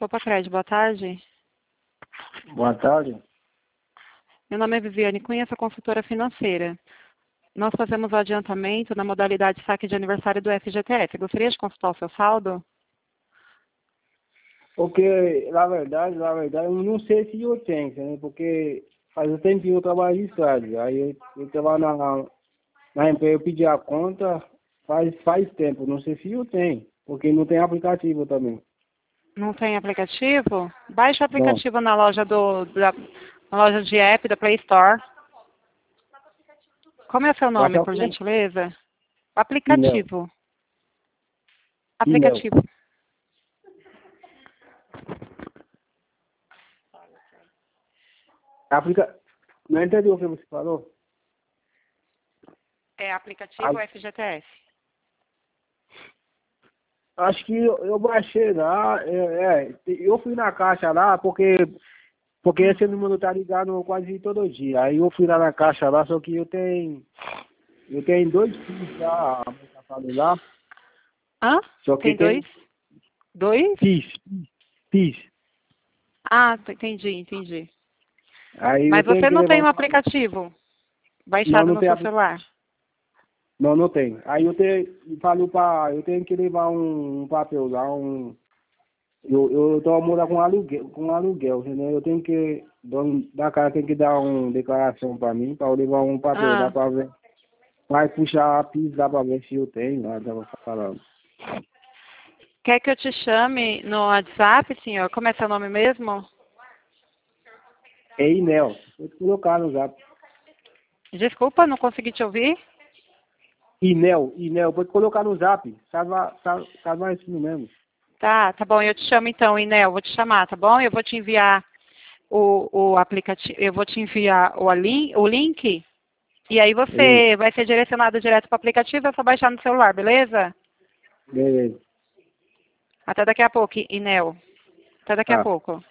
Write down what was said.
Cred, boa tarde. Boa tarde. Meu nome é Viviane Cunha, sou consultora financeira. Nós fazemos o adiantamento na modalidade saque de aniversário do FGTS. Gostaria de consultar o seu saldo? Porque, na verdade, eu não sei se eu tenho, né? Porque faz um tempinho eu trabalho de estrada. Aí eu estava na empresa, eu pedi a conta faz tempo. Não sei se eu tenho, porque não tem aplicativo também. Não tem aplicativo? Baixe o Não. aplicativo na loja na loja de app da Play Store. Como é o seu nome, Baixa o por quê? gentileza? E-mail. Aplicativo. E-mail. Aplicativo. Não entendi o que você falou. É Ah, aplicativo FGTS. acho que eu baixei lá. Eu fui na caixa lá porque esse número tá ligado quase todo dia. Aí eu fui lá na caixa lá, só que eu tenho 2 filhos já, a moça falou lá. Hã? Só que Tem dois? tem Dois? PIS. Ah, entendi. Aí eu Mas tenho você que não levar tem um um papel. aplicativo Não, baixado não no tem seu celular? Não, não tem. Aí eu tenho que levar um papel lá, eu tô morando com aluguel, entendeu? Eu tenho que, dono da casa tem que dar uma declaração pra mim, pra eu levar um papel lá Ah, pra ver. Vai puxar a PIS lá pra ver se eu tenho, lá tava falando. quer que eu te chame no WhatsApp, senhor? Como é seu nome mesmo? É Inel, vou colocar no zap. Desculpa, não consegui te ouvir. Inel, vou colocar no zap, salva isso mesmo. Tá bom, eu te chamo então, Inel, vou te chamar, tá bom? Eu vou te enviar o aplicativo, eu vou te enviar o link, e aí E, você vai ser direcionado direto para o aplicativo, é só baixar no celular, beleza? beleza, Até daqui a pouco, Inel. Até daqui a tá. pouco.